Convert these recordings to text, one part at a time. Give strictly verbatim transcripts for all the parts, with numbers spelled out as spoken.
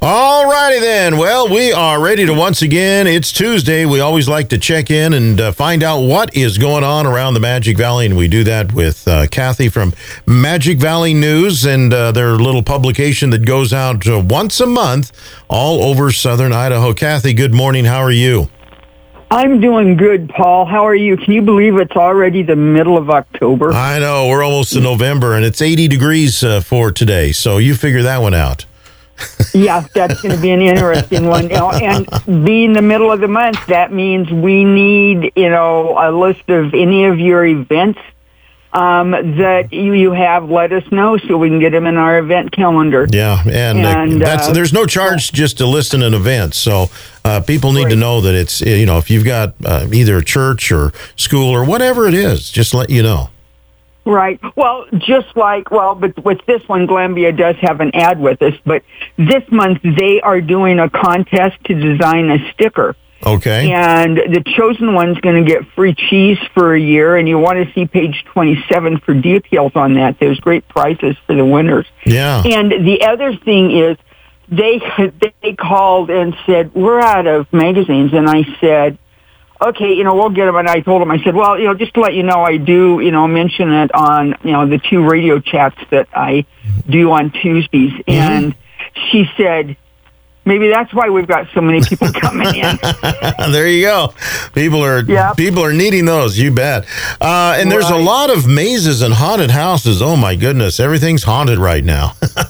All righty then. Well, we are ready to once again. It's Tuesday. We always like to check in and uh, find out what is going on around the Magic Valley, and we do that with uh, Kathy from Magic Valley News and uh, their little publication that goes out uh, once a month all over southern Idaho. Kathy, good morning. How are you? I'm doing good, Paul. How are you? Can you believe it's already the middle of October? I know. We're almost in November, and it's eighty degrees uh, for today, so you figure that one out. Yeah, that's going to be an interesting one. You know, and being the middle of the month, that means we need, you know, a list of any of your events um, that you, you have. Let us know so we can get them in our event calendar. Yeah, and, and uh, that's, uh, there's no charge just to list an event. So uh, people need Right. to know that it's, you know, if you've got uh, either a church or school or whatever it is, just let you know. Right. Well, just like, well, but with this one, Glambia does have an ad with us, but this month they are doing a contest to design a sticker. Okay. And the chosen one's going to get free cheese for a year, and you want to see page twenty-seven for details on that. There's great prizes for the winners. Yeah. And the other thing is, they they called and said, we're out of magazines, and I said, okay, you know, we'll get them. And I told him, I said, well, you know, just to let you know, I do, you know, mention it on, you know, the two radio chats that I do on Tuesdays. Mm-hmm. And she said, maybe that's why we've got so many people coming in. There you go. People are Yep. people are needing those. You bet. Uh, and there's Right. a lot of mazes and haunted houses. Oh my goodness, everything's haunted right now.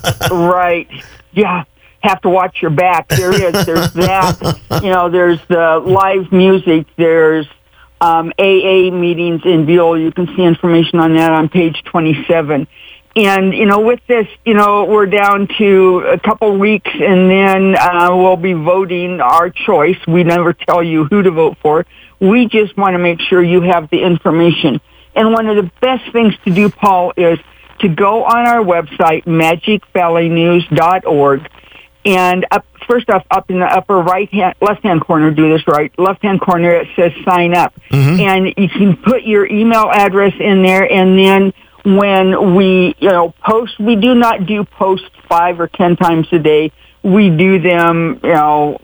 Right. Yeah. Have to watch your back. There is. There's that. You know, there's the live music. There's um, A A meetings in Buell. You can see information on that on page twenty-seven. And, you know, with this, you know, we're down to a couple weeks, and then uh, we'll be voting our choice. We never tell you who to vote for. We just want to make sure you have the information. And one of the best things to do, Paul, is to go on our website, magic valley news dot org. And up, first off, up in the upper right hand, left hand corner, do this right, left hand corner, it says sign up. Mm-hmm. And you can put your email address in there, and then when we, you know, post, we do not do posts five or ten times a day. We do them, you know,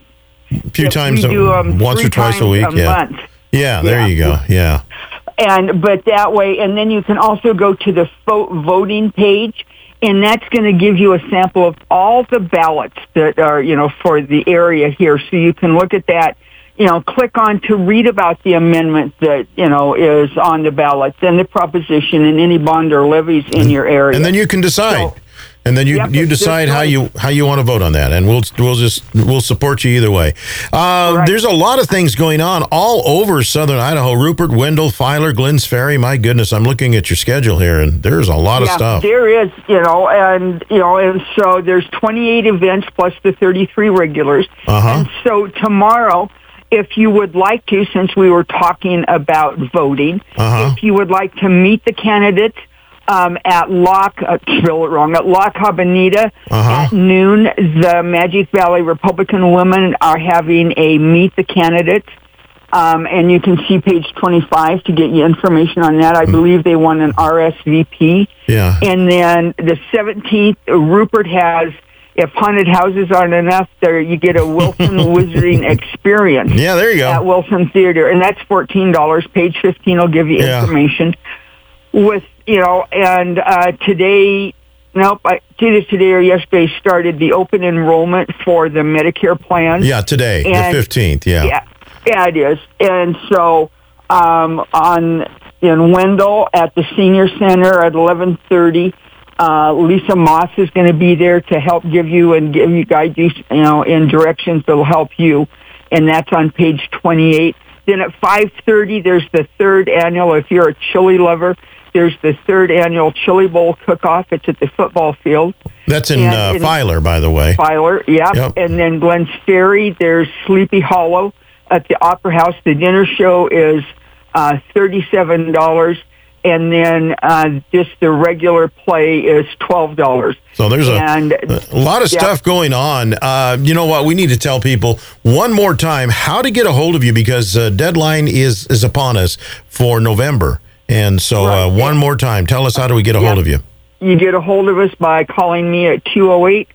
A few times, we do a, them once three or twice a times week. a yeah. month. yeah, there Yeah. you go. Yeah. And, but that way, and then you can also go to the vote voting page, and that's going to give you a sample of all the ballots that are, you know, for the area here. So you can look at that, you know, click on to read about the amendment that, you know, is on the ballot, and the proposition and any bond or levies in your area. And then you can decide. So, and then you, yep, you it's decide just how right. you how you want to vote on that, and we'll we'll just we'll support you either way. Uh, Right. There's a lot of things going on all over southern Idaho. Rupert, Wendell, Filer, Glens Ferry. My goodness, I'm looking at your schedule here, and there's a lot yeah, of stuff. there is, you know, and, you know, and so there's twenty-eight events plus the thirty-three regulars. Uh-huh. And so tomorrow, if you would like to, since we were talking about voting, Uh-huh. if you would like to meet the candidates um, at Lock, uh, spell it wrong, at Lock Habanita Uh-huh. at noon, the Magic Valley Republican women are having a meet the candidates. Um, and you can see page twenty-five to get you information on that. I believe they won an R S V P. Yeah. And then the seventeenth, Rupert has, if haunted houses aren't enough, there you get a Wilson Wizarding Experience. Yeah, there you go. At Wilson Theater, and that's fourteen dollars. Page fifteen will give you Yeah. information. With, you know, and uh, today, nope, I, either today or yesterday started the open enrollment for the Medicare plan. Yeah, today, And- the fifteenth. Yeah. Yeah, yeah, it is. And so um, on in Wendell at the Senior Center at eleven thirty, uh, Lisa Moss is going to be there to help give you and give you guide you, you know, in directions that will help you. And that's on page twenty-eight. Then at five thirty, there's the third annual. If you're a chili lover, there's the third annual Chili Bowl cook-off. It's at the football field. That's in And uh, in- Filer, by the way. Filer, yeah. Yep. And then Glens Ferry, there's Sleepy Hollow at the Opera House. The dinner show is uh, thirty-seven dollars, and then uh, just the regular play is twelve dollars. So there's a, And- a lot of yeah. stuff going on. Uh, you know what? We need to tell people one more time how to get a hold of you, because uh, deadline is, is upon us for November. And so uh, Right. one more time, tell us how do we get a Yeah. hold of you? You get a hold of us by calling me at two oh eight,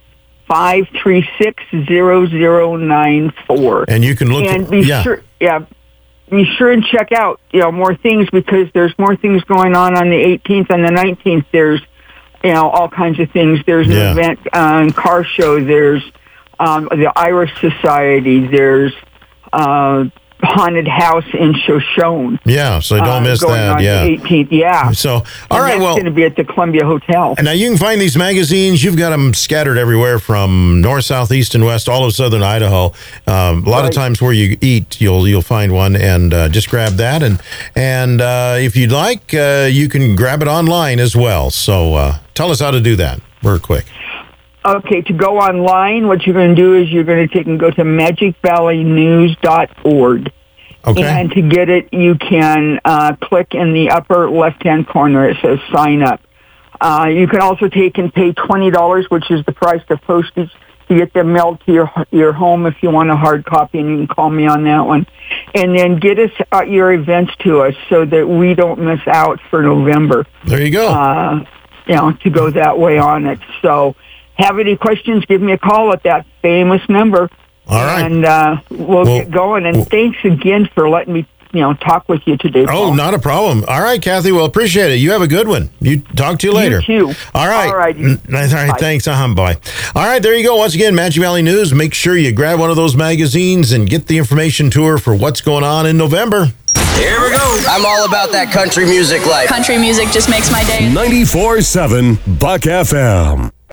five three six, zero zero nine four. And you can look and at, be yeah. sure, yeah, be sure and check out, you know, more things, because there's more things going on on the eighteenth and the nineteenth. There's, you know, all kinds of things. There's an Yeah. event, um, car show. There's um, the Irish Society. There's uh, haunted house in Shoshone. Yeah, so don't uh, miss going that. on Yeah. the eighteenth. Yeah. So, all And right, that's well. going to be at the Columbia Hotel. And now you can find these magazines. You've got them scattered everywhere from north, south, east, and west, all of southern Idaho. Um, a lot Right. of times where you eat, you'll you'll find one, and uh, just grab that. And and uh, if you'd like, uh, you can grab it online as well. So uh, tell us how to do that. Real quick. Okay, to go online, what you're going to do is you're going to take and go to magic valley news dot org. Okay. And to get it, you can uh, click in the upper left-hand corner. It says sign up. Uh, you can also take and pay twenty dollars, which is the price of postage, to get them mailed to your your home if you want a hard copy, and you can call me on that one. And then get us uh, your events to us so that we don't miss out for November. There you go. Uh, you know, to go that way on it. So have any questions, give me a call at that famous number. All right. And uh, we'll, Well, get going. And well- thanks again for letting me, you know, talk with you today, Paul. Oh, not a problem. All right, Kathy. Well, appreciate it. You have a good one. You talk to you later. You too. All right. All righty. N- All right. Bye. Thanks. Uh-huh. Bye. All right. There you go. Once again, Magic Valley News. Make sure you grab one of those magazines and get the information to her for what's going on in November. Here we go. I'm all about that country music life. Country music just makes my day. ninety-four seven Buck F M.